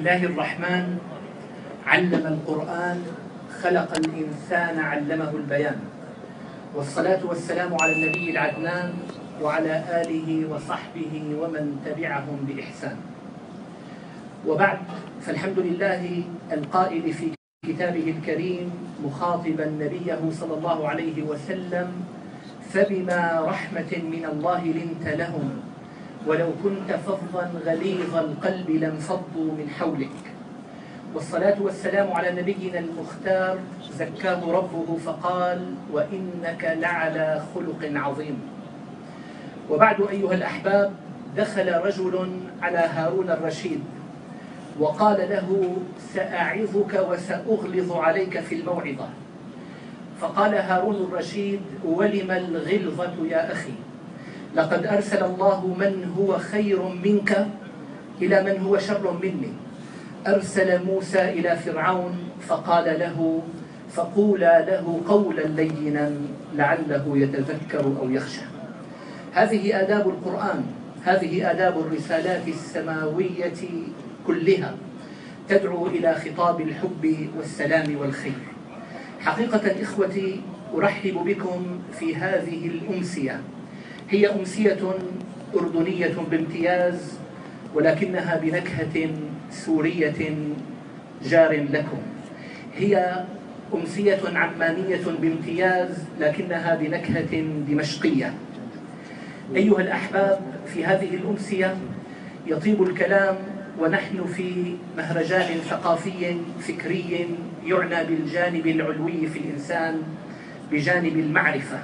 الله الرحمن علم القرآن خلق الإنسان علمه البيان، والصلاة والسلام على النبي العدنان وعلى آله وصحبه ومن تبعهم بإحسان. وبعد، فالحمد لله القائل في كتابه الكريم مخاطبا نبيه صلى الله عليه وسلم: فبما رحمة من الله لنت لهم ولو كنت فظا غليظ القلب لانفضوا من حولك. والصلاة والسلام على نبينا المختار زكاه ربه فقال: وإنك لعلى خلق عظيم. وبعد أيها الأحباب، دخل رجل على هارون الرشيد وقال له: سأعظك وسأغلظ عليك في الموعظة. فقال هارون الرشيد: ولم الغلظة يا أخي؟ لقد أرسل الله من هو خير منك إلى من هو شر مني. أرسل موسى إلى فرعون فقال له: فقولا له قولا لينا لعله يتذكر أو يخشى. هذه آداب القرآن، هذه آداب الرسالات السماوية كلها، تدعو إلى خطاب الحب والسلام والخير. حقيقة إخوتي، أرحب بكم في هذه الأمسية. هي أمسية أردنية بامتياز، ولكنها بنكهة سورية جار لكم. هي أمسية عمانية بامتياز، لكنها بنكهة دمشقية. أيها الأحباب، في هذه الأمسية يطيب الكلام ونحن في مهرجان ثقافي فكري يعنى بالجانب العلوي في الإنسان بجانب المعرفة.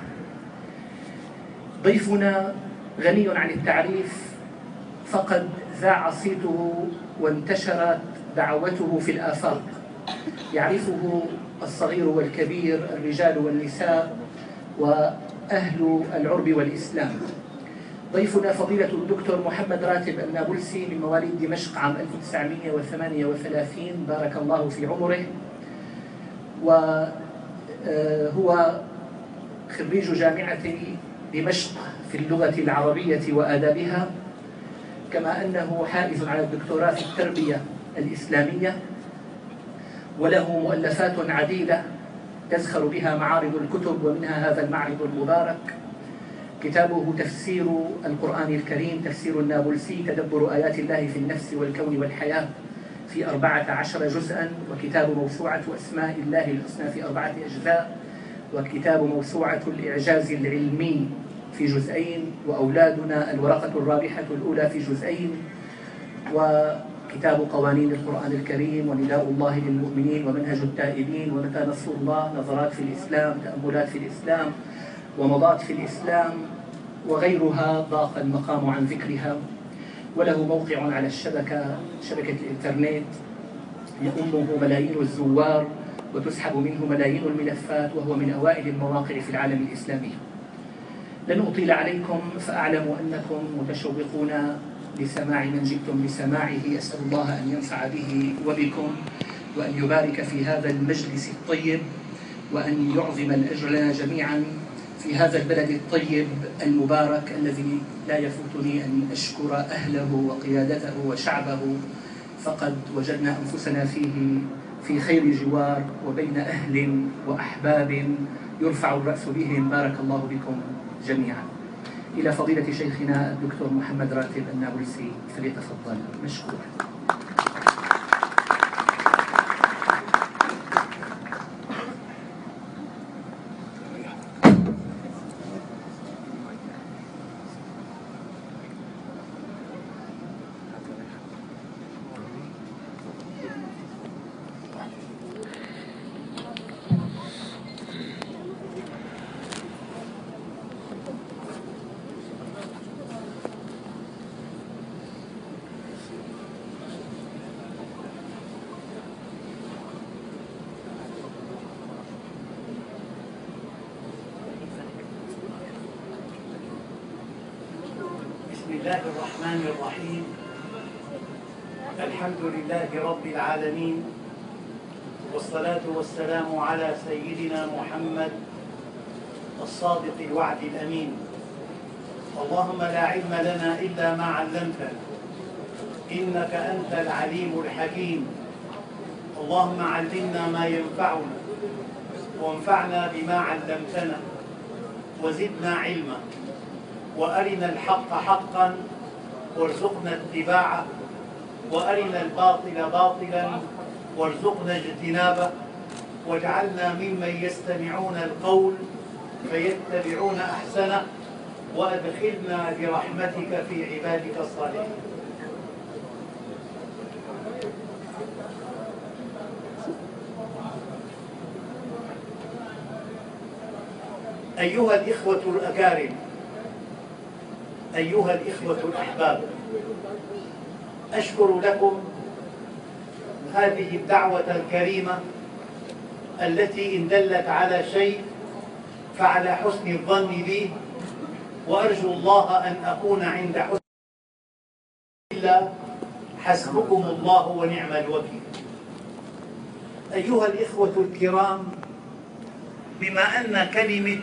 ضيفنا غني عن التعريف، فقد ذاع صيته وانتشرت دعوته في الآفاق. يعرفه الصغير والكبير، الرجال والنساء، وأهل العرب والإسلام. ضيفنا فضيلة الدكتور محمد راتب النابلسي من مواليد دمشق عام 1938، بارك الله في عمره، وهو خريج جامعة دمشق في اللغة العربية وآدابها، كما أنه حائز على الدكتوراه في التربية الإسلامية، وله مؤلفات عديدة تزخر بها معارض الكتب، ومنها هذا المعرض المبارك. كتابه تفسير القرآن الكريم، تفسير النابلسي، تدبر آيات الله في النفس والكون والحياة، في 14 جزءا، وكتاب موسوعة أسماء الله الحسنى في 4 أجزاء، وكتاب موسوعة الإعجاز العلمي في جزئين، وأولادنا الورقة الرابحة الأولى في جزئين، وكتاب قوانين القرآن الكريم، ونداء الله للمؤمنين، ومنهج التائبين، ومتى نصر الله، نظرات في الإسلام، تأملات في الإسلام، ومضات في الإسلام، وغيرها ضاق المقام عن ذكرها. وله موقع على شبكة الإنترنت يؤمه ملايين الزوار وتسحب منه ملايين الملفات، وهو من أوائل المواقع في العالم الإسلامي. لن أطيل عليكم، فأعلم أنكم متشوقون لسماع من جئتم لسماعه. أسأل الله أن ينفع به وبكم، وأن يبارك في هذا المجلس الطيب، وأن يعظم الأجر لنا جميعا في هذا البلد الطيب المبارك الذي لا يفوتني أن أشكر أهله وقيادته وشعبه، فقد وجدنا أنفسنا فيه في خير جوار، وبين أهل وأحباب يرفع الرأس بهم. بارك الله بكم جميعا. إلى فضيلة شيخنا الدكتور محمد راتب النابلسي، فليتفضل مشكورا. بسم الله الرحمن الرحيم. الحمد لله رب العالمين، والصلاة والسلام على سيدنا محمد الصادق الوعد الأمين. اللهم لا علم لنا إلا ما علمتنا، إنك أنت العليم الحكيم. اللهم علمنا ما ينفعنا وانفعنا بما علمتنا وزدنا علما، وأرنا الحق حقا وارزقنا اتباعه، وأرنا الباطل باطلا وارزقنا اجتنابه، واجعلنا ممن يستمعون القول فيتبعون أحسنه، وأدخلنا برحمتك في عبادك الصالحين. أيها الإخوة الأكارم، أيها الإخوة الأحباب، أشكر لكم هذه الدعوة الكريمة التي إن دلت على شيء فعلى حسن الظن بي، وأرجو الله أن أكون عند حسن إلا حسبكم الله ونعم الوكيل. أيها الإخوة الكرام، بما أن كلمة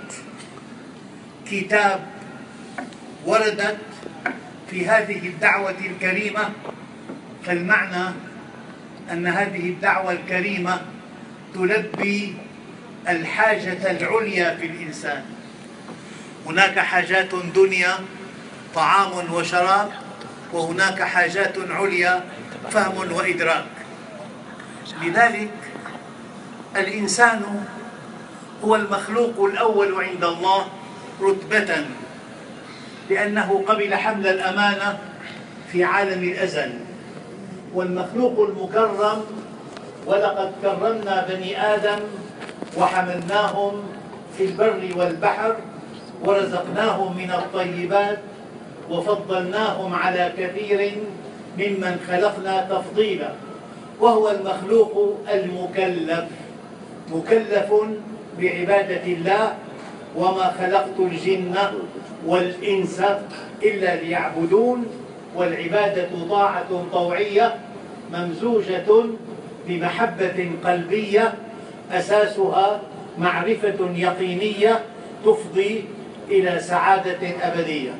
كتاب وردت في هذه الدعوة الكريمة، فالمعنى أن هذه الدعوة الكريمة تلبي الحاجة العليا في الإنسان. هناك حاجات دنيا طعام وشراب، وهناك حاجات عليا فهم وإدراك. لذلك الإنسان هو المخلوق الأول عند الله رتبة، لأنه قبل حمل الأمانة في عالم الأزل، والمخلوق المكرم، ولقد كرمنا بني آدم وحملناهم في البر والبحر ورزقناهم من الطيبات وفضلناهم على كثير ممن خلقنا تفضيلا. وهو المخلوق المكلف، مكلف بعبادة الله: وما خلقت الجن والإنس إلا ليعبدون. والعبادة طاعة طوعية ممزوجة بمحبة قلبية أساسها معرفة يقينية تفضي إلى سعادة أبدية.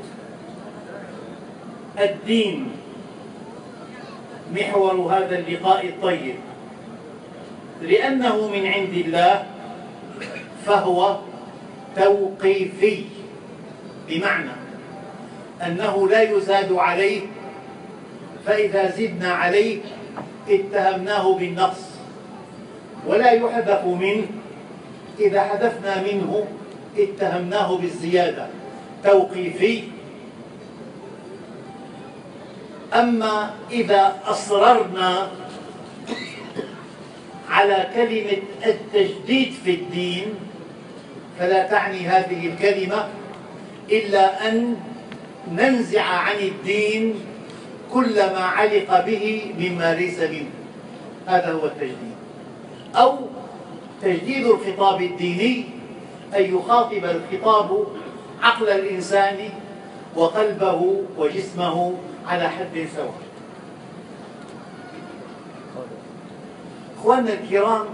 الدين محور هذا اللقاء الطيب، لأنه من عند الله فهو توقيفي، بمعنى أنه لا يزاد عليه، فإذا زدنا عليه اتهمناه بالنقص، ولا يحذف منه، إذا حذفنا منه اتهمناه بالزيادة. توقيفي. أما إذا أصررنا على كلمة التجديد في الدين، فلا تعني هذه الكلمة إلا أن ننزع عن الدين كل ما علق به مما ليس منه. هذا هو التجديد. أو تجديد الخطاب الديني أن يخاطب الخطاب عقل الإنسان وقلبه وجسمه على حد سواء. أخواننا الكرام،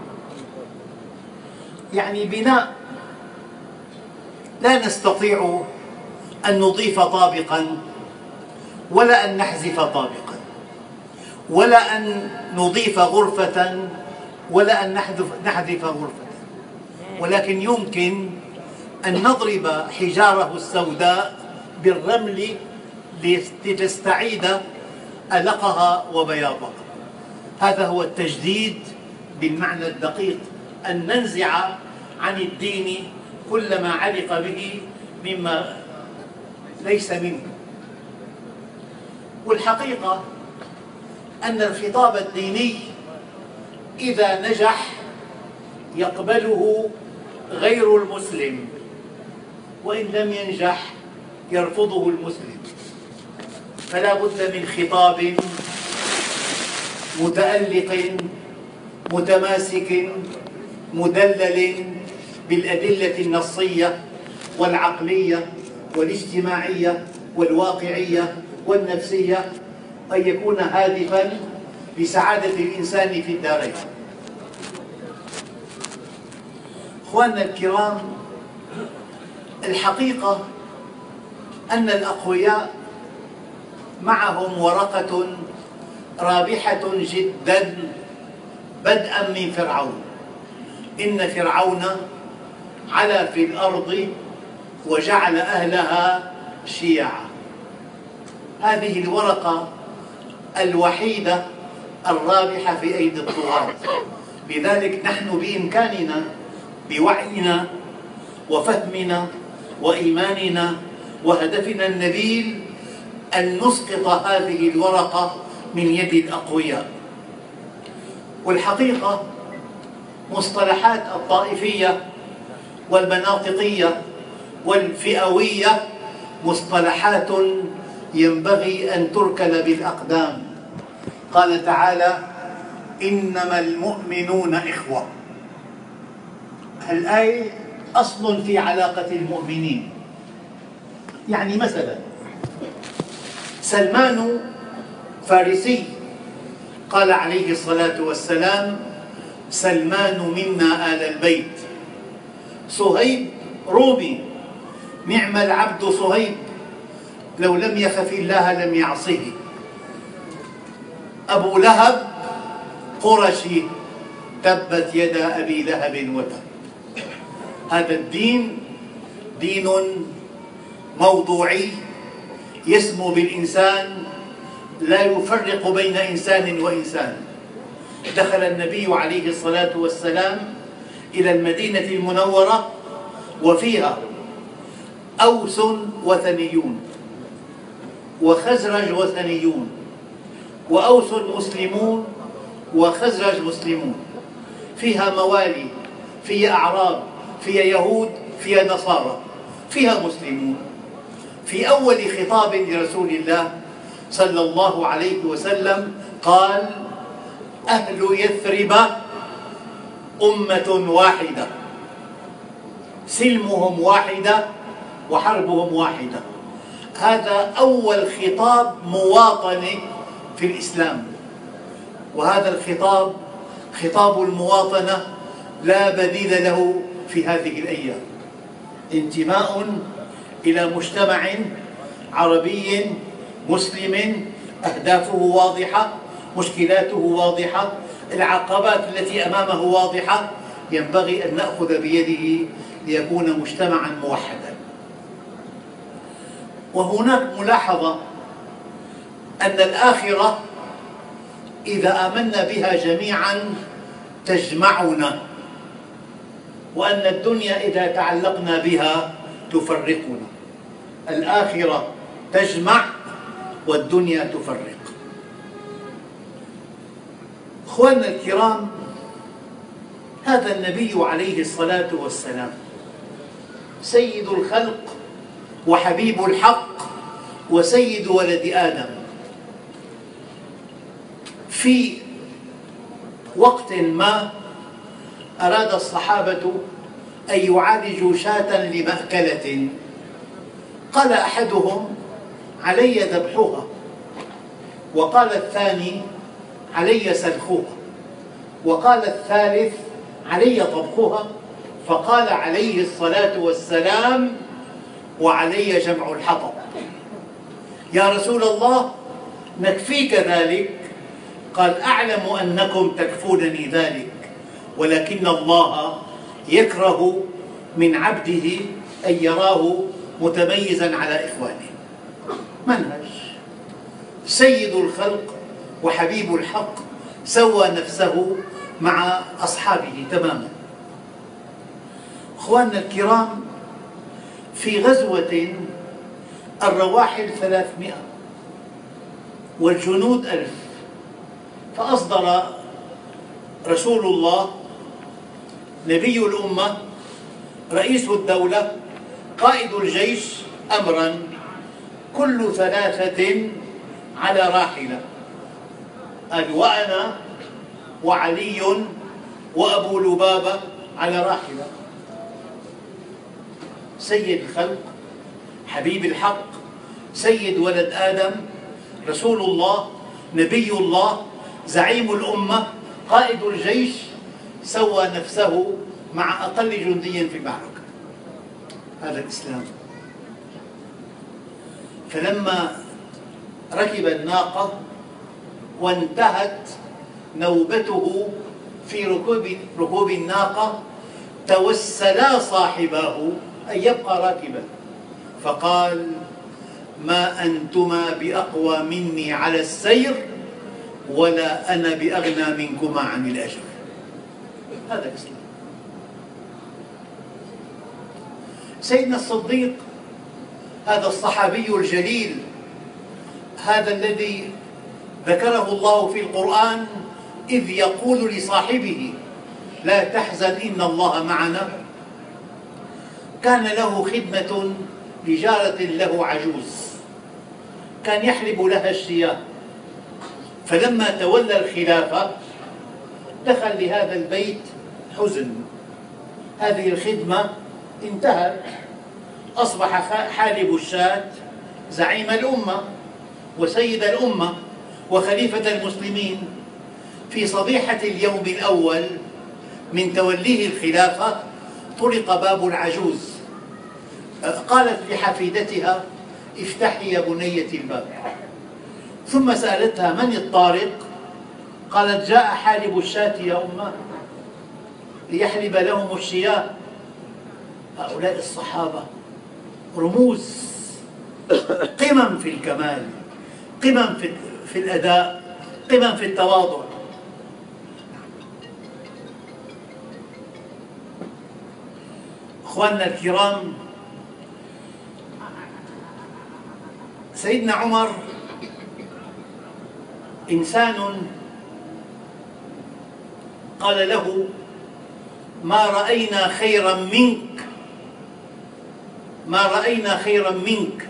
يعني بناء لا نستطيع أن نضيف طابقا، ولا أن نحذف طابقا، ولا أن نضيف غرفة، ولا أن نحذف غرفة، ولكن يمكن أن نضرب حجاره السوداء بالرمل لتستعيد ألقها وبياضها. هذا هو التجديد بالمعنى الدقيق، أن ننزع عن الدين كل ما علق به مما ليس منه. والحقيقة أن الخطاب الديني إذا نجح يقبله غير المسلم، وإن لم ينجح يرفضه المسلم. فلا بد من خطاب متألق متماسك مدلل بالأدلة النصية والعقلية والاجتماعية والواقعية والنفسية، أن يكون هادفا لسعادة الإنسان في الدارين. أخواننا الكرام، الحقيقة أن الأقوياء معهم ورقة رابحة جدا بدءا من فرعون: إن فرعون علا في الأرض وجعل أهلها شيعا. هذه الورقة الوحيدة الرابحة في أيدي الطغاة. لذلك نحن بإمكاننا بوعينا وفهمنا وإيماننا وهدفنا النبيل أن نسقط هذه الورقة من يد الأقوياء. والحقيقة مصطلحات الطائفية والمناطقية والفئوية مصطلحات ينبغي أن تركل بالأقدام. قال تعالى: إنما المؤمنون إخوة. الآية أصل في علاقة المؤمنين. يعني مثلا سلمان فارسي قال عليه الصلاة والسلام: سلمان منا آل البيت. صهيب رومي: نعم العبد صهيب لو لم يخف الله لم يعصه. أبو لهب قرشي: تبت يدا أبي لهب وتب. هذا الدين دين موضوعي يسمو بالإنسان، لا يفرق بين إنسان وإنسان. دخل النبي عليه الصلاة والسلام إلى المدينة المنورة وفيها أوس وثنيون وخزرج وثنيون، وأوس مسلمون وخزرج مسلمون، فيها موالي، فيها أعراب، فيها يهود، فيها نصارى، فيها مسلمون. في أول خطاب لرسول الله صلى الله عليه وسلم قال: أهل يثرب أمة واحدة، سلمهم واحدة وحربهم واحدة. هذا أول خطاب مواطني في الإسلام، وهذا الخطاب خطاب المواطنة لا بديل له في هذه الأيام. انتماء إلى مجتمع عربي مسلم، أهدافه واضحة، مشكلاته واضحة، العقبات التي أمامه واضحة، ينبغي أن نأخذ بيده ليكون مجتمعا موحدا. وهناك ملاحظة أن الآخرة إذا آمنا بها جميعا تجمعنا، وأن الدنيا إذا تعلقنا بها تفرقنا. الآخرة تجمع والدنيا تفرق. أخواننا الكرام، هذا النبي عليه الصلاة والسلام سيد الخلق وحبيب الحق وسيد ولد آدم. في وقت ما أراد الصحابة أن يعالجوا شاة لمأكلة، قال أحدهم: علي ذبحها، وقال الثاني: علي سلخها، وقال الثالث: علي طبخها. فقال عليه الصلاة والسلام: وعلي جمع الحطب. يا رسول الله، نكفيك ذلك؟ قال: أعلم أنكم تكفونني ذلك، ولكن الله يكره من عبده أن يراه متميزا على إخوانه. منهج سيد الخلق وحبيب الحق سوى نفسه مع أصحابه تماما. أخواننا الكرام، في غزوة الرواحل 300 والجنود 1000، فأصدر رسول الله نبي الأمة رئيس الدولة قائد الجيش أمرا: كل 3 على راحلة. قال: وأنا وعلي وأبو لبابة على راحلة. سيد الخلق، حبيب الحق، سيد ولد آدم، رسول الله، نبي الله، زعيم الأمة، قائد الجيش، سوى نفسه مع أقل جندي في المعركة. هذا الإسلام. فلما ركب الناقة وانتهت نوبته في ركوب الناقة، توسلا صاحباه أن يبقى راكبا، فقال: ما أنتما بأقوى مني على السير ولا أنا بأغنى منكما عن الأجر. هذا الإسلام. سيدنا الصديق، هذا الصحابي الجليل، هذا الذي ذكره الله في القرآن إذ يقول لصاحبه: لا تحزن إن الله معنا، كان له خدمة لجارة له عجوز، كان يحلب لها الشياه، فلما تولى الخلافة دخل لهذا البيت حزن، هذه الخدمة انتهت، أصبح حالب الشاة زعيم الأمة وسيد الأمة وخليفة المسلمين. في صبيحة اليوم الأول من توليه الخلافة طرق باب العجوز، قالت لحفيدتها: افتحي يا بنية الباب. ثم سألتها: من الطارق؟ قالت: جاء حالب الشاة يا أمه ليحلب لهم الشياه. هؤلاء الصحابة رموز، قمم في الكمال، قمم في الأداء، قمم في التواضع. أخواننا الكرام، سيدنا عمر إنسان قال له: ما رأينا خيرا منك، ما رأينا خيرا منك،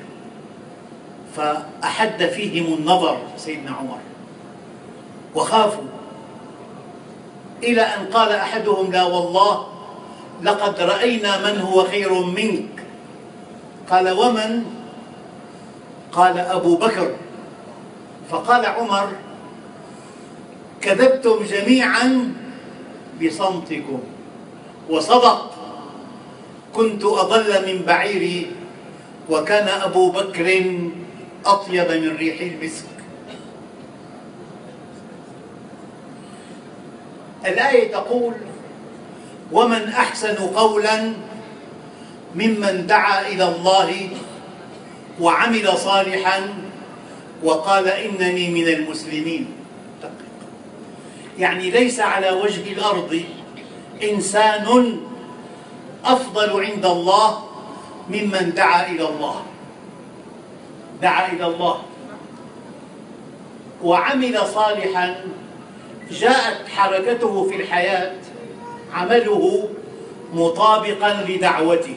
فأحد فيهم النظر سيدنا عمر وخافوا، إلى أن قال أحدهم: لا والله لقد رأينا من هو خير منك. قال: ومن؟ قال: أبو بكر. فقال عمر: كذبتم جميعا بصمتكم، وصدق، كنت أضل من بعيري وكان أبو بكر أطيب من ريح المسك. الآية تقول: ومن أحسن قولا ممن دعا إلى الله وعمل صالحا وقال إنني من المسلمين. يعني ليس على وجه الأرض إنسان أفضل عند الله ممن دعا إلى الله، دعا إلى الله وعمل صالحا، جاءت حركته في الحياة، عمله مطابقا لدعوته،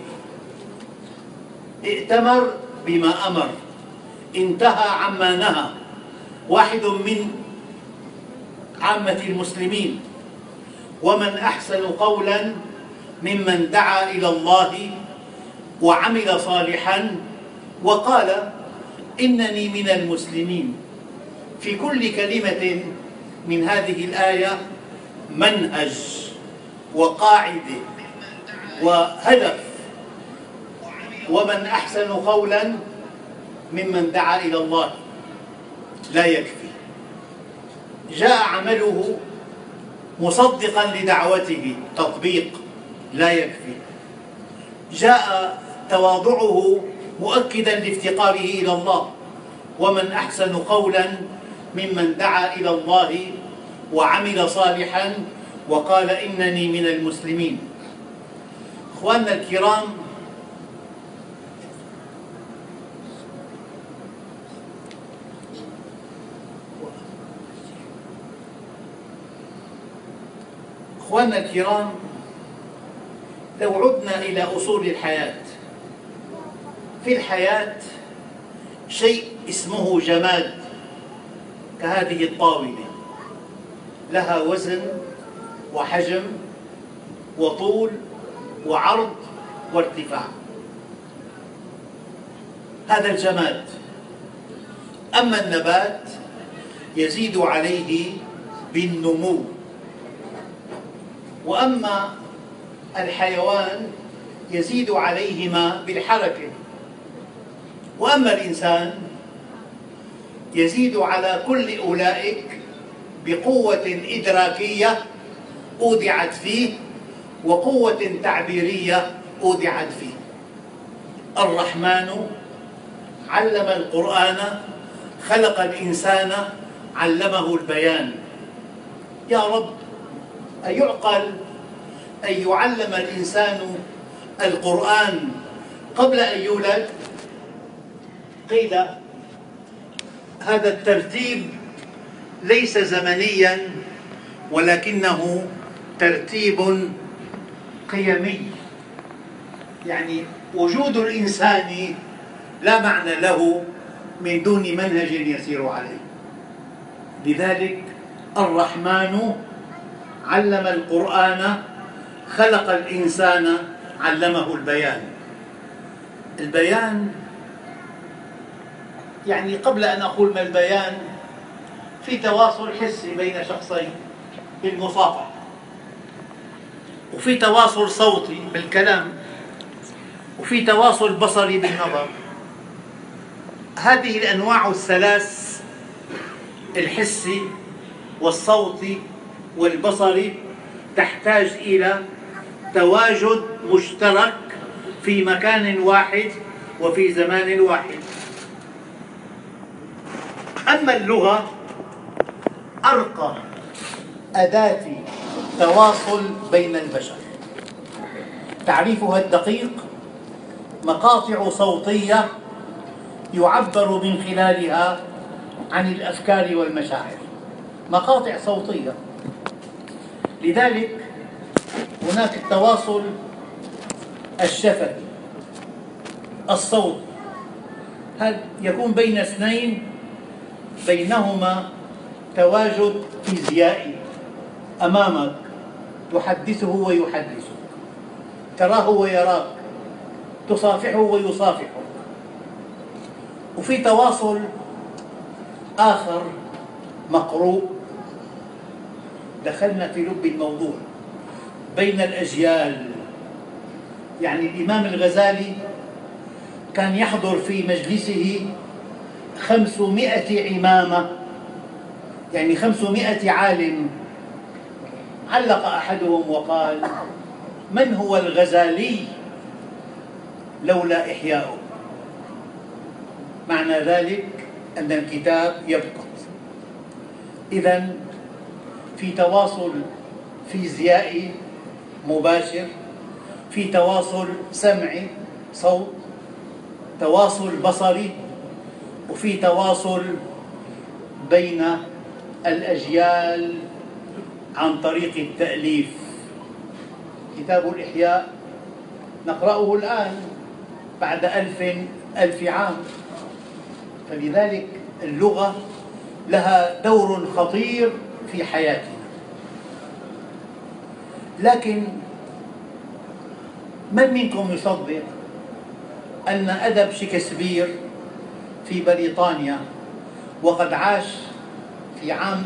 ائتمر بما أمر، انتهى عما نهى، واحد من عامة المسلمين. ومن أحسن قولا ممن دعا إلى الله وعمل صالحا وقال إنني من المسلمين. في كل كلمة من هذه الآية منهج وقاعدة وهدف. ومن أحسن قولا ممن دعا إلى الله لا يكفي، جاء عمله مصدقا لدعوته، تطبيق، لا يكفي، جاء تواضعه مؤكدا لافتقاره إلى الله. ومن أحسن قولا ممن دعا إلى الله وعمل صالحا وقال إنني من المسلمين. أخواننا الكرام، لو عدنا إلى أصول الحياة، في الحياة شيء اسمه جماد كهذه الطاولة، لها وزن وحجم وطول وعرض وارتفاع، هذا الجماد. أما النبات يزيد عليه بالنمو، وأما الحيوان يزيد عليهما بالحركة. وأما الإنسان يزيد على كل أولئك بقوة إدراكية أودعت فيه وقوة تعبيرية أودعت فيه. الرحمن علم القرآن، خلق الإنسان، علمه البيان. يا رب، أيعقل أن يعلم الإنسان القرآن قبل أن يولد؟ قيل هذا الترتيب ليس زمنيا ولكنه ترتيب قيمي، يعني وجود الإنسان لا معنى له من دون منهج يسير عليه. لذلك الرحمن علم القرآن، خلق الإنسان، علمه البيان. البيان يعني قبل أن أقول ما البيان، في تواصل حسي بين شخصين بالمصافحة، وفي تواصل صوتي بالكلام، وفي تواصل بصري بالنظر. هذه الأنواع الثلاث، الحسي والصوتي والبصري، تحتاج إلى تواجد مشترك في مكان واحد وفي زمان واحد. أما اللغة أرقى أداة تواصل بين البشر. تعريفها الدقيق مقاطع صوتية يعبر من خلالها عن الأفكار والمشاعر، مقاطع صوتية. لذلك هناك التواصل الشفهي الصوت، هذا يكون بين اثنين بينهما تواجد فيزيائي، أمامك تحدثه ويحدثك، تراه ويراك، تصافحه ويصافحك. وفي تواصل آخر مقروء، دخلنا في لب الموضوع، بين الأجيال. يعني الإمام الغزالي كان يحضر في مجلسه 500 عمامة، يعني 500 عالم. علق أحدهم وقال: من هو الغزالي لولا إحياؤه؟ معنى ذلك أن الكتاب يبقى. إذن في تواصل فيزيائي مباشر، في تواصل سمعي صوت، تواصل بصري، وفي تواصل بين الأجيال عن طريق التأليف. كتاب الإحياء نقرأه الآن بعد 1000 عام. فلذلك اللغة لها دور خطير في حياتنا. لكن من منكم يصدق أن أدب شكسبير في بريطانيا، وقد عاش في عام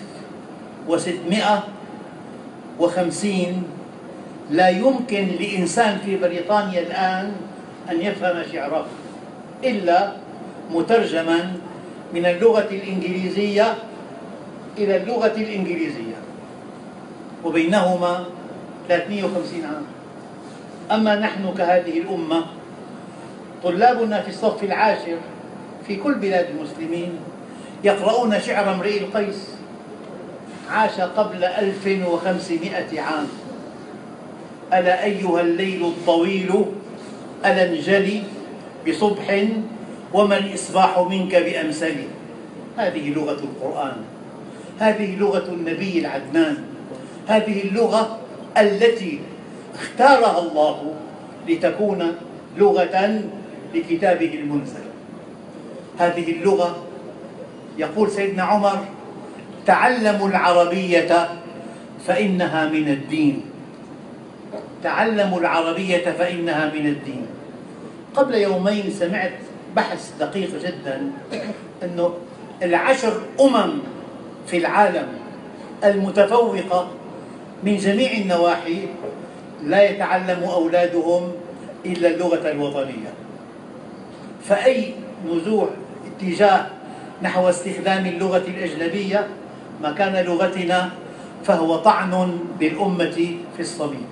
1650، لا يمكن لإنسان في بريطانيا الآن أن يفهم شعره إلا مترجما من اللغة الإنجليزية إلى اللغة الإنجليزية، وبينهما 350 عام. أما نحن كهذه الأمة، طلابنا في الصف العاشر في كل بلاد المسلمين يقرؤون شعر امرئ القيس، عاش قبل 1500 عام. ألا أيها الليل الطويل ألا انجلي بصبح وما الإصباح منك بأمسلي. هذه لغة القرآن، هذه لغة النبي العدنان، هذه اللغة التي اختارها الله لتكون لغة لكتابه المنزل. هذه اللغة، يقول سيدنا عمر: تعلموا العربية فإنها من الدين. تعلموا العربية فإنها من الدين. قبل يومين سمعت بحث دقيق جدا، أنه 10 في العالم المتفوقة من جميع النواحي لا يتعلم أولادهم إلا اللغة الوطنية. فأي نزوع اتجاه نحو استخدام اللغة الأجنبية مكان لغتنا، فهو طعن بالأمة في الصميم.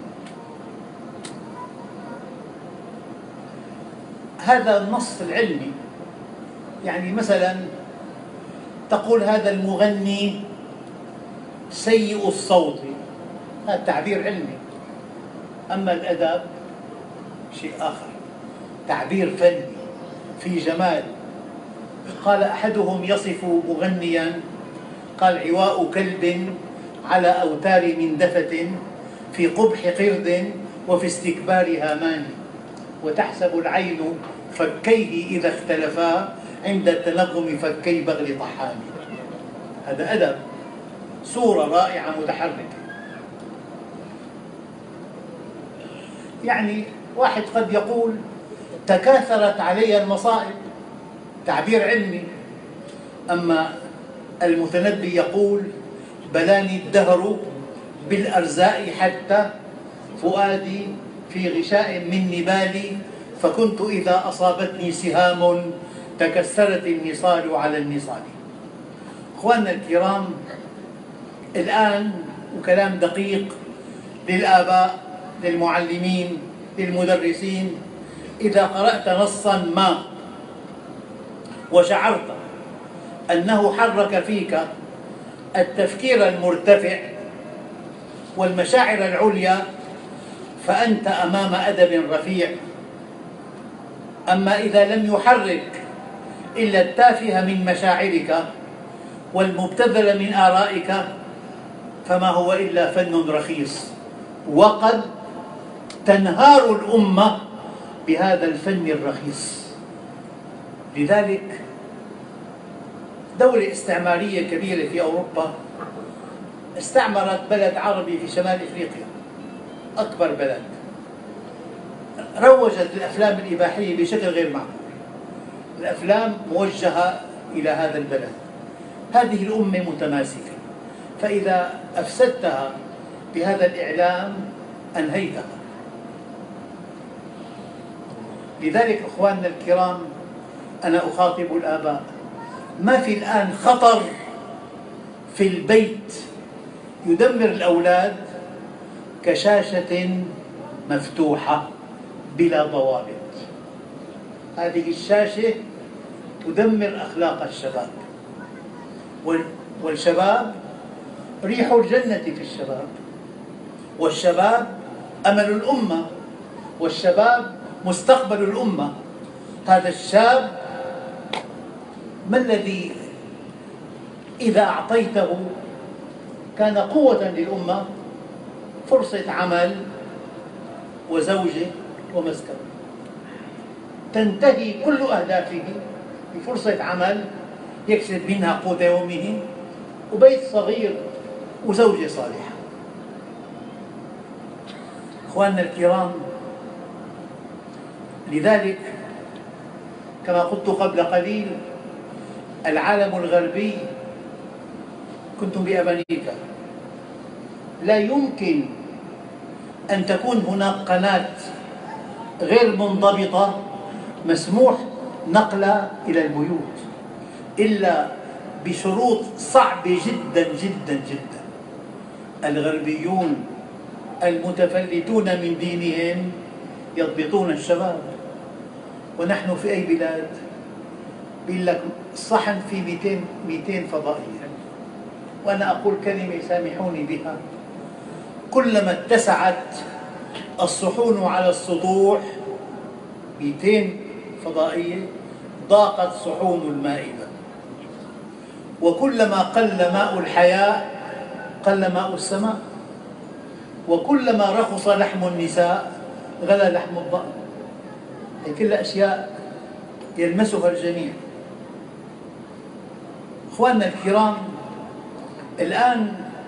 هذا النص العلمي، يعني مثلا تقول هذا المغني سيء الصوت، هذا تعبير علمي. أما الأدب شيء آخر، تعبير فني في جمال. قال أحدهم يصف مغنيا، قال: عواء كلب على أوتار مندفة، في قبح قرد وفي استكبار هامان، وتحسب العين فكيه إذا اختلفا عند تنغم فكي بغل طحان. هذا أدب، صورة رائعة متحركة. يعني واحد قد يقول تكاثرت علي المصائب، تعبير علمي. أما المتنبي يقول: بلاني الدهر بالأرزاء حتى فؤادي في غشاء من نبالي، فكنت إذا أصابتني سهام تكسرت النصال على النصال. أخواننا الكرام، الآن وكلام دقيق للآباء، للمعلمين، للمدرسين: إذا قرأت نصا ما وشعرت أنه حرك فيك التفكير المرتفع والمشاعر العليا، فأنت أمام أدب رفيع. أما إذا لم يحرك إلا التافه من مشاعرك والمبتذل من آرائك، فما هو إلا فن رخيص، وقد تنهار الأمة بهذا الفن الرخيص. لذلك دولة استعمارية كبيرة في أوروبا استعمرت بلد عربي في شمال إفريقيا، أكبر بلد، روجت الأفلام الإباحية بشكل غير معقول. الأفلام موجهة إلى هذا البلد. هذه الأمة متماسكة، فإذا أفسدتها بهذا الإعلام أنهيتها. لذلك أخواننا الكرام، أنا أخاطب الآباء: ما في الآن خطر في البيت يدمر الأولاد كشاشة مفتوحة بلا ضوابط. هذه الشاشة تدمر أخلاق الشباب، والشباب ريح الجنة في الشباب، والشباب أمل الأمة، والشباب مستقبل الأمة. هذا الشاب ما الذي إذا أعطيته كان قوة للأمة؟ فرصة عمل وزوجة ومسكن، تنتهي كل أهدافه بفرصة عمل يكسب منها قوت يومه، وبيت صغير، وزوجة صالحة. أخواننا الكرام، لذلك كما قلت قبل قليل، العالم الغربي، كنتم بأمريكا، لا يمكن أن تكون هناك قناة غير منضبطة مسموح نقلها إلى البيوت إلا بشروط صعبة جدا جدا جدا. الغربيون المتفلتون من دينهم يضبطون الشباب، ونحن في أي بلاد بيقول لك الصحن في 200 فضائية. وأنا أقول كلمة سامحوني بها: كلما اتسعت الصحون على السطوح 200 فضائية ضاقت صحون المائدة، وكلما قل ماء الحياة قل ماء السماء، وكلما رخص لحم النساء غلى لحم الضأن. هي كلها أشياء يلمسها الجميع. أخواننا الكرام، الآن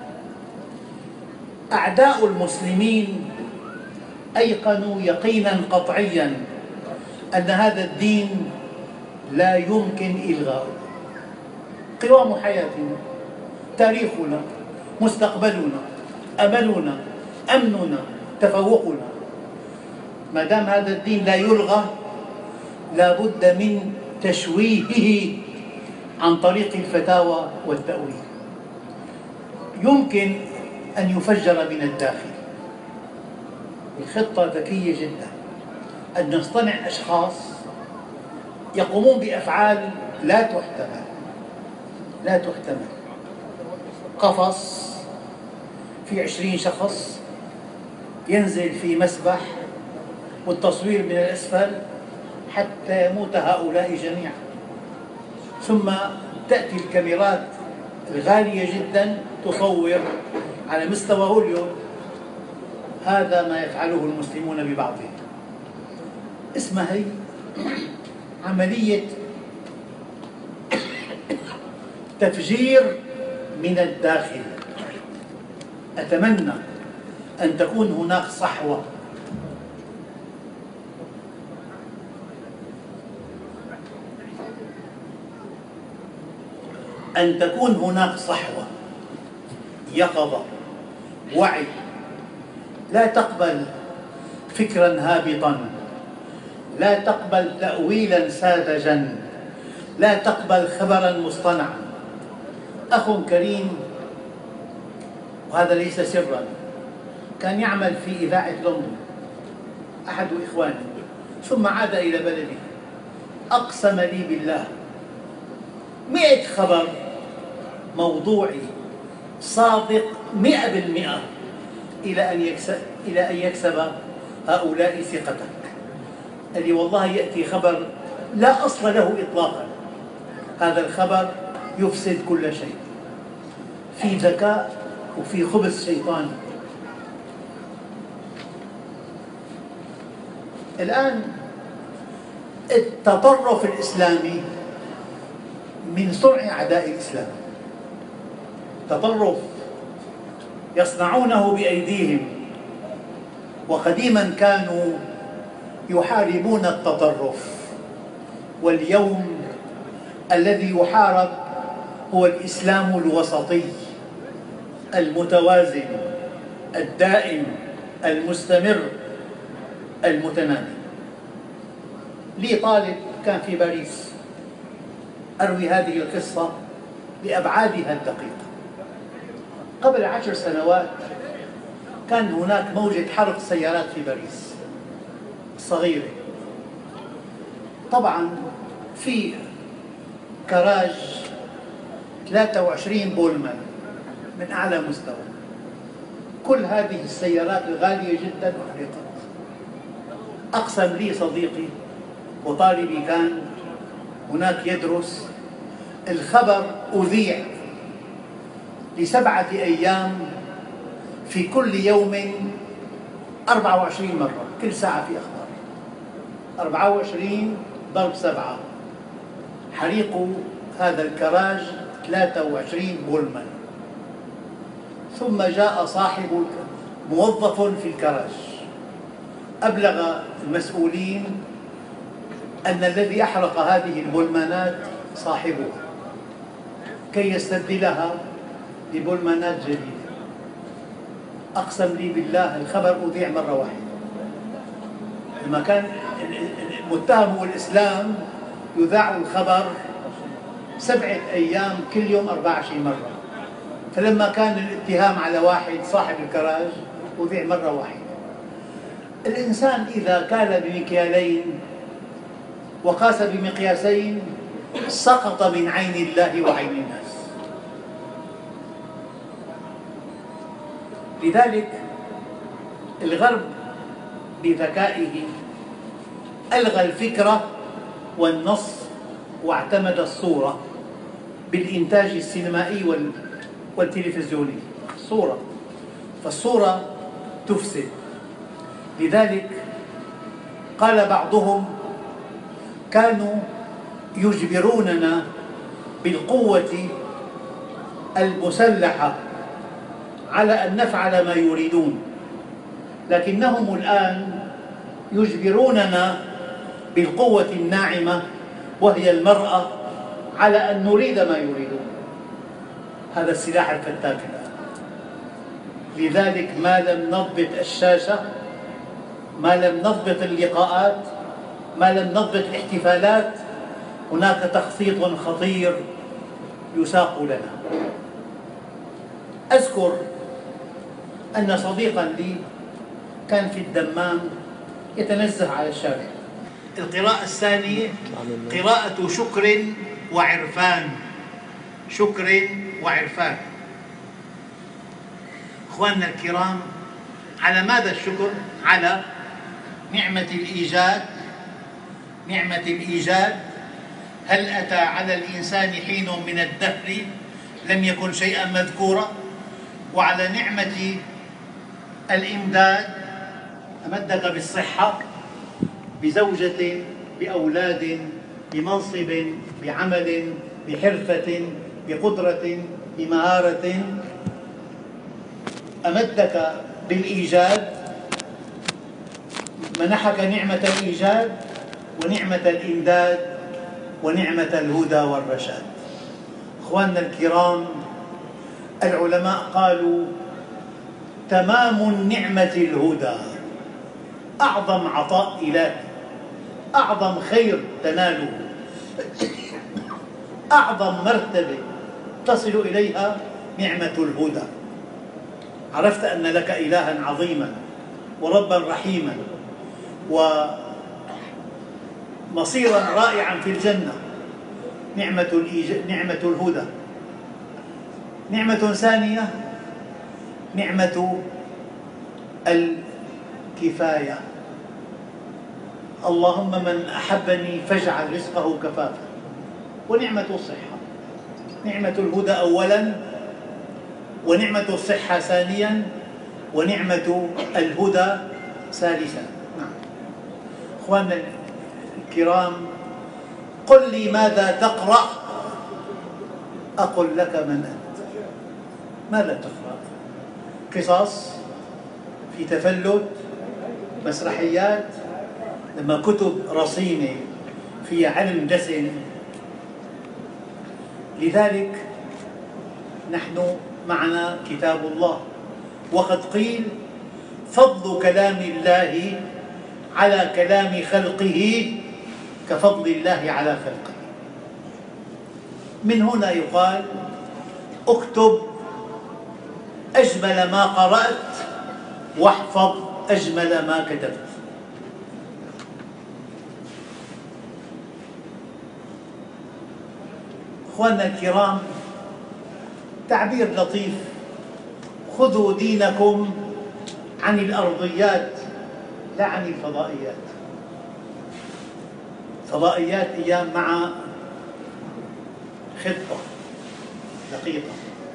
أعداء المسلمين أيقنوا يقينا قطعيا أن هذا الدين لا يمكن إلغاؤه. قوام حياتنا، تاريخنا، مستقبلنا، أملنا، أمننا، تفوقنا. ما دام هذا الدين لا يلغى، لا بد من تشويهه عن طريق الفتاوى والتأويل. يمكن أن يفجر من الداخل. الخطة ذكية جدا، أن نصطنع أشخاص يقومون بأفعال لا تحتمل. قفص في 20 شخص ينزل في مسبح والتصوير من الأسفل حتى يموت هؤلاء جميعا، ثم تأتي الكاميرات الغالية جدا تصور على مستوى هوليوود. هذا ما يفعله المسلمون ببعضهم. اسمها هي عملية تفجير من الداخل. أتمنى أن تكون هناك صحوة، أن تكون هناك صحوة، يقظة، وعي، لا تقبل فكرا هابطا، لا تقبل تأويلا ساذجا، لا تقبل خبرا مصطنعا. أخ كريم، وهذا ليس سرا، كان يعمل في إذاعة لندن، أحد إخواني، ثم عاد إلى بلده. أقسم لي بالله 100 خبر موضوعي صادق 100% إلى أن يكسب هؤلاء ثقتك. اللي والله يأتي خبر لا أصل له إطلاقا، هذا الخبر يفسد كل شيء. في ذكاء وفي خبث شيطاني. الآن التطرف الإسلامي من صنع أعداء الإسلام. تطرف يصنعونه بأيديهم، وقديما كانوا يحاربون التطرف، واليوم الذي يحارب هو الإسلام الوسطي المتوازن الدائم المستمر المتنامي. لي طالب كان في باريس، أروي هذه القصة بأبعادها الدقيقة. قبل 10 سنوات كان هناك موجة حرق سيارات في باريس صغيرة. طبعا في كراج 23 بولمان من أعلى مستوى، كل هذه السيارات الغالية جدا أحرقت. أقسم لي صديقي وطالبي كان هناك يدرس، الخبر أذيع ل7 أيام في كل يوم 24 مرة، كل ساعة في أخبار. 24 ضرب 7، حريق هذا الكراج 23 بولمان. ثم جاء صاحب موظف في الكراج أبلغ المسؤولين أن الذي أحرق هذه البولمانات صاحبها كي يستبدلها ببولمانات جديدة. أقسم لي بالله الخبر أذيع مرة واحدة. لما كان المتهم هو الإسلام يذاع الخبر 7 أيام كل يوم 24 مرة، فلما كان الاتهام على واحد صاحب الكراج أذيع مرة واحدة. الإنسان إذا كان بمكيالين وقاس بمقياسين سقط من عين الله وعين الناس. لذلك الغرب بذكائه ألغى الفكرة والنص واعتمد الصورة بالإنتاج السينمائي والتلفزيوني. صورة، فالصورة تفسد. لذلك قال بعضهم كانوا يجبروننا بالقوة المسلحة على أن نفعل ما يريدون، لكنهم الآن يجبروننا بالقوة الناعمة وهي المرأة على أن نريد ما يريدون. هذا السلاح الفتاك الآن. لذلك ما لم نضبط الشاشة، ما لم نضبط اللقاءات، ما لم نضبط الاحتفالات، هناك تخطيط خطير يساق لنا. أذكر أن صديقا لي كان في الدمام يتنزه على الشارع. القراءة الثانية قراءة شكر وعرفان. شكر وعرفان. أخواننا الكرام، على ماذا الشكر؟ على نعمة الإيجاد. نعمة الإيجاد. هل أتى على الإنسان حين من الدهر لم يكن شيئا مذكورا؟ وعلى نعمة الإمداد، أمدك بالصحة، بزوجة، بأولاد، بمنصب، بعمل، بحرفة، بقدرة، بمهارة. أمدك بالإيجاد، منحك نعمة الإيجاد ونعمة الإمداد ونعمة الهدى والرشاد. أخواننا الكرام، العلماء قالوا تمام النعمة الهدى. أعظم عطاء إلهي، أعظم خير تناله، أعظم مرتبة تصل إليها نعمة الهدى. عرفت أن لك إلها عظيما وربا رحيما ومصيرا رائعا في الجنة. نعمة الهدى. نعمة ثانية نعمة الكفاية. اللهم من أحبني فاجعل رزقه كفافا. ونعمة الصحة. نعمة الهدى أولا، ونعمة الصحة ثانيا، ونعمة الهدى ثالثا. أخواننا الكرام، قل لي ماذا تقرأ أقل لك من أنت. ماذا تقرأ؟ قصص في تفلت، مسرحيات، لما كتب رصينة في علم دسم. لذلك نحن معنا كتاب الله، وقد قيل فضل كلام الله على كلام خلقه كفضل الله على خلقه. من هنا يقال اكتب أجمل ما قرأت واحفظ أجمل ما كتبت. أخواننا الكرام، تعبير لطيف: خذوا دينكم عن الأرضيات لا عن الفضائيات. فضائيات أيام مع خطة دقيقة.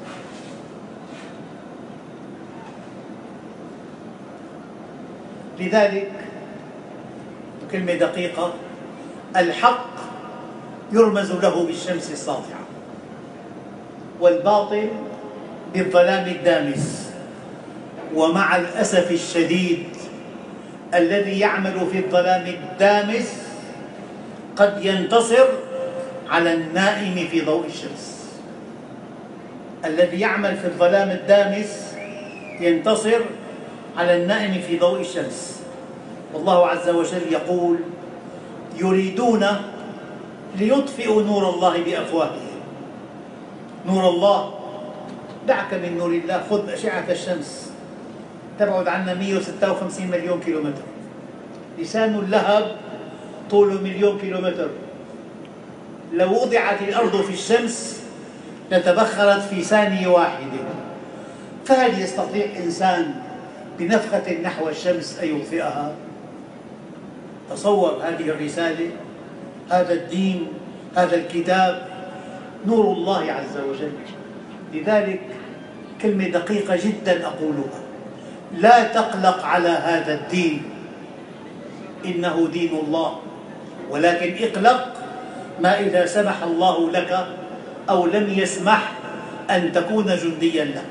لذلك كلمة دقيقة: الحق يرمز له بالشمس الساطعة، والباطل بالظلام الدامس. ومع الأسف الشديد الذي يعمل في الظلام الدامس قد ينتصر على النائم في ضوء الشمس. الذي يعمل في الظلام الدامس ينتصر على النائم في ضوء الشمس. والله عز وجل يقول: يريدون ليطفئوا نور الله بأفواههم. نور الله، دعك من نور الله، خذ أشعة الشمس تبعد عنا 156 مليون كيلومتر. لسان اللهب طوله 1,000,000 كيلومتر. لو وضعت الأرض في الشمس لتبخرت في ثانية واحدة. فهل يستطيع إنسان بنفخة نحو الشمس أن يطفئها؟ تصور هذه الرسالة، هذا الدين، هذا الكتاب، نور الله عز وجل. لذلك كلمة دقيقة جدا أقولها: لا تقلق على هذا الدين، إنه دين الله، ولكن اقلق ما إذا سمح الله لك أو لم يسمح أن تكون جنديا له.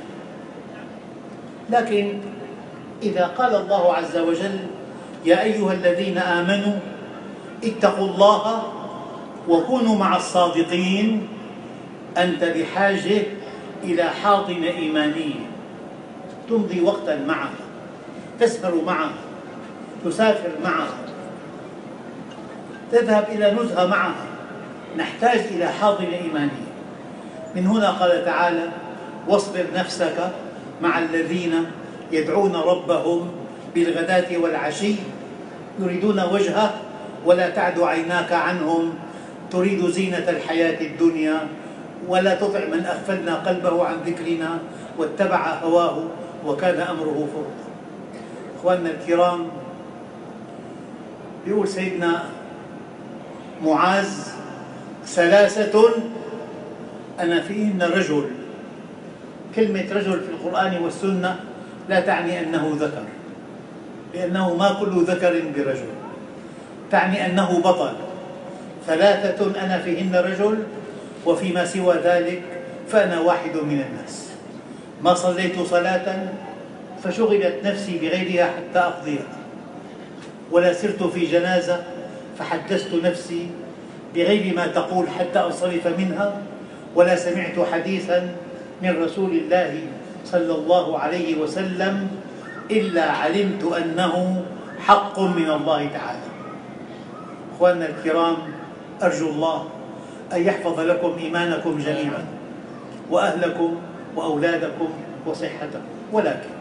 لكن إذا قال الله عز وجل: يا أيها الذين آمنوا اتقوا الله وكونوا مع الصادقين، أنت بحاجة إلى حاضنة إيمانية تمضي وقتا معها، تسهر معها، تسافر معها، تذهب إلى نزهة معها. نحتاج إلى حاضنة إيمانية. من هنا قال تعالى: واصبر نفسك مع الذين يدعون ربهم بالغداة والعشي يريدون وجهه ولا تعد عيناك عنهم تريد زينة الحياة الدنيا ولا تطع من أغفلنا قلبه عن ذكرنا واتبع هواه وكان أمره فرطا. إخواننا الكرام، بيقول سيدنا معاذ: ثلاثة أنا فيهن رجل. كلمة رجل في القرآن والسنة لا تعني أنه ذكر، لأنه ما كل ذكر برجل، تعني أنه بطل. ثلاثة أنا فيهن رجل وفيما سوى ذلك فأنا واحد من الناس. ما صليت صلاة فشغلت نفسي بغيرها حتى أقضيها، ولا سرت في جنازة فحدثت نفسي بغير ما تقول حتى أنصرف منها، ولا سمعت حديثا من رسول الله صلى الله عليه وسلم إلا علمت أنه حق من الله تعالى. أخواننا الكرام، أرجو الله أن يحفظ لكم إيمانكم جميعا وأهلكم وأولادكم وصحتكم. ولكن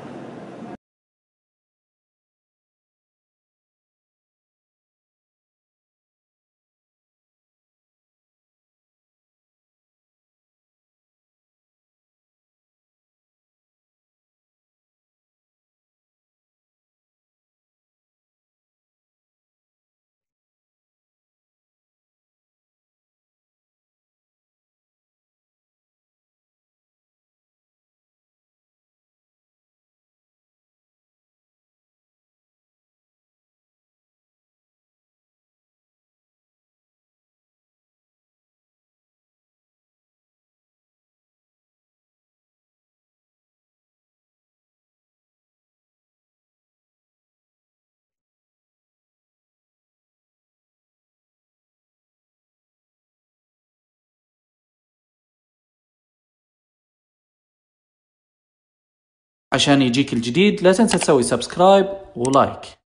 عشان يجيك الجديد لا تنسى تسوي سبسكرايب ولايك.